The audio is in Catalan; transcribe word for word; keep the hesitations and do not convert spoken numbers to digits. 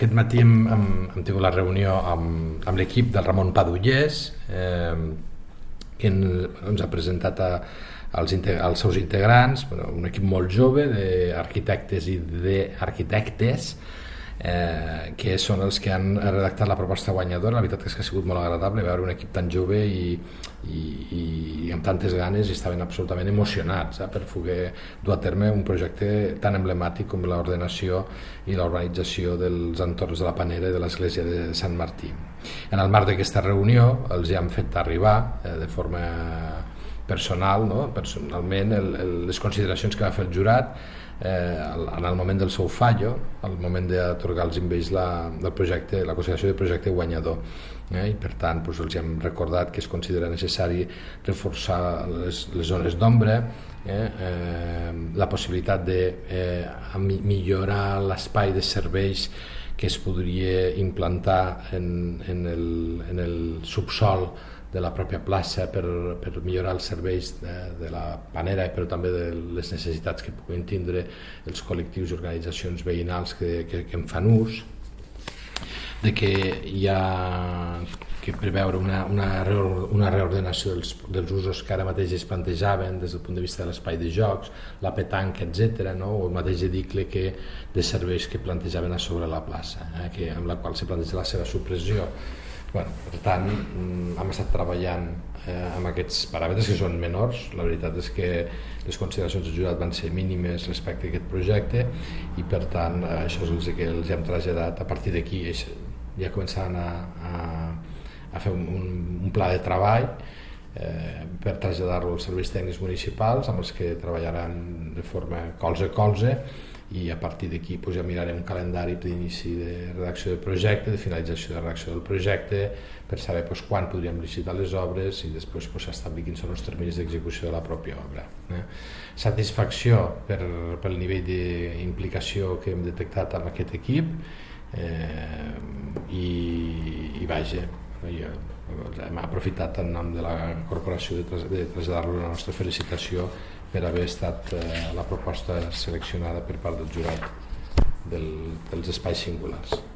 Aquest matí hem, hem, hem tingut la reunió amb, amb l'equip del Ramon Padullés, eh, que ens ha presentat a, als, als seus integrants, bueno, un equip molt jove d'arquitectes i d'arquitectes, eh, que són els que han redactat la proposta guanyadora. La veritat és que ha sigut molt agradable veure un equip tan jove i, i, i amb tantes ganes, i estaven absolutament emocionats eh, per poder dur a terme un projecte tan emblemàtic com l'ordenació i la urbanització dels entorns de la Panera i de l'església de Sant Martí. En el marc d'aquesta reunió els hi han fet arribar eh, de forma personal, no? personalment el, el, les consideracions que va fer el jurat eh, en el moment del seu fallo, al moment d'atorgar els invells la, del projecte, la consideració del projecte guanyador. Eh? I per tant doncs, els hem recordat que es considera necessari reforçar les, les zones d'ombra, eh? Eh, la possibilitat de eh, millorar l'espai de serveis que es podria implantar en, en, el, en el subsol de la pròpia plaça per, per millorar els serveis de, de la Panera, però també de les necessitats que puguin tindre els col·lectius i organitzacions veïnals que, que, que en fan ús, de que hi ha que preveure una, una, una reordenació dels, dels usos que ara mateix es plantejaven des del punt de vista de l'espai de jocs, la petanca, etcètera, no? O el mateix edicle que, de serveis que plantejaven a sobre la plaça, eh? que, amb la qual se planteja la seva supressió. Bueno, per tant, hem estat treballant eh, amb aquests paràmetres que són menors. La veritat és que les consideracions del jurat van ser mínimes respecte a aquest projecte i per tant eh, això és el que els hem traslladat. A partir d'aquí ja començaran a, a, a fer un, un pla de treball eh, per traslladar-lo als serveis tècnics municipals amb els que treballaran de forma colze a colze, i a partir d'aquí doncs, ja mirarem un calendari d'inici de redacció del projecte, de finalització de redacció del projecte, per saber doncs, quan podríem licitar les obres i després doncs, establir quins són els terminis d'execució de la pròpia obra. Eh? Satisfacció per, pel nivell d'implicació que hem detectat amb aquest equip eh, i, i vaja, ja, hem aprofitat en nom de la corporació de, tras de traslladar-lo la nostra felicitació per haver estat eh, la proposta seleccionada per part del jurat del, dels espais singulars.